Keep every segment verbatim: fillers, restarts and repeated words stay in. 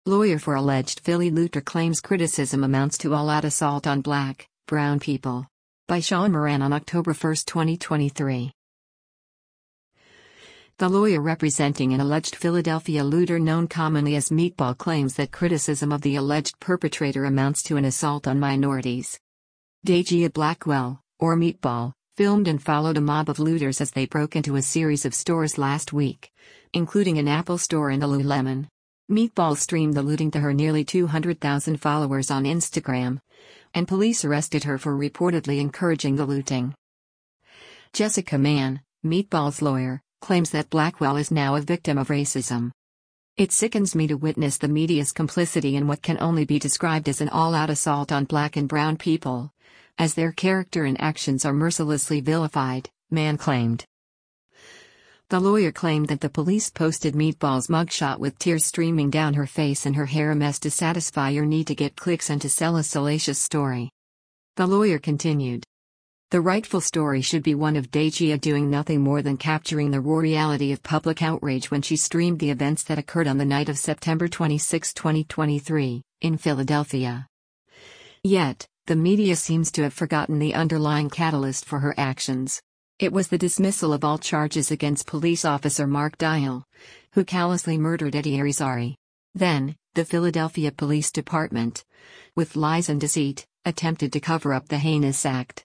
Lawyer for alleged Philly looter claims criticism amounts to all-out assault on black, brown people. By Sean Moran on October first, twenty twenty-three. The lawyer representing an alleged Philadelphia looter known commonly as Meatball claims that criticism of the alleged perpetrator amounts to an assault on minorities. Dejah Blackwell, or Meatball, filmed and followed a mob of looters as they broke into a series of stores last week, including an Apple store and a Lululemon. Meatball streamed the looting to her nearly two hundred thousand followers on Instagram, and police arrested her for reportedly encouraging the looting. Jessica Mann, Meatball's lawyer, claims that Blackwell is now a victim of racism. It sickens me to witness the media's complicity in what can only be described as an all-out assault on black and brown people, as their character and actions are mercilessly vilified, Mann claimed. The lawyer claimed that the police posted Meatball's mugshot with tears streaming down her face and her hair a mess to satisfy your need to get clicks and to sell a salacious story. The lawyer continued. The rightful story should be one of Dejah doing nothing more than capturing the raw reality of public outrage when she streamed the events that occurred on the night of September twenty-sixth, twenty twenty-three, in Philadelphia. Yet, the media seems to have forgotten the underlying catalyst for her actions. It was the dismissal of all charges against police officer Mark Dial, who callously murdered Eddie Irizarry. Then, the Philadelphia Police Department, with lies and deceit, attempted to cover up the heinous act.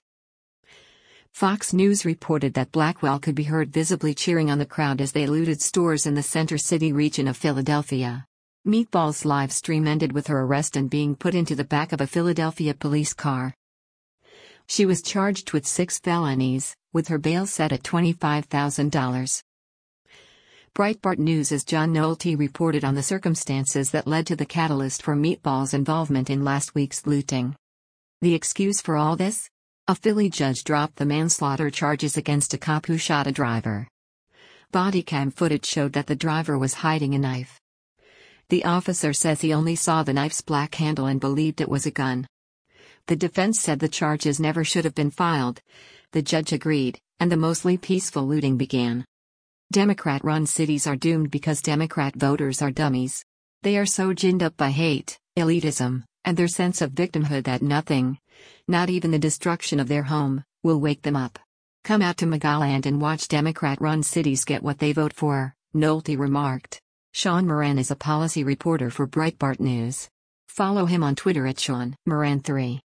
Fox News reported that Blackwell could be heard visibly cheering on the crowd as they looted stores in the Center City region of Philadelphia. Meatball's live stream ended with her arrest and being put into the back of a Philadelphia police car. She was charged with six felonies, with her bail set at twenty-five thousand dollars. Breitbart News' John Nolte reported on the circumstances that led to the catalyst for Meatball's involvement in last week's looting. The excuse for all this? A Philly judge dropped the manslaughter charges against a cop who shot a driver. Bodycam footage showed that the driver was hiding a knife. The officer says he only saw the knife's black handle and believed it was a gun. The defense said the charges never should have been filed. The judge agreed, and the mostly peaceful looting began. Democrat-run cities are doomed because Democrat voters are dummies. They are so ginned up by hate, elitism, and their sense of victimhood that nothing, not even the destruction of their home, will wake them up. Come out to Magaland and watch Democrat-run cities get what they vote for, Nolte remarked. Sean Moran is a policy reporter for Breitbart News. Follow him on Twitter at Sean Moran three.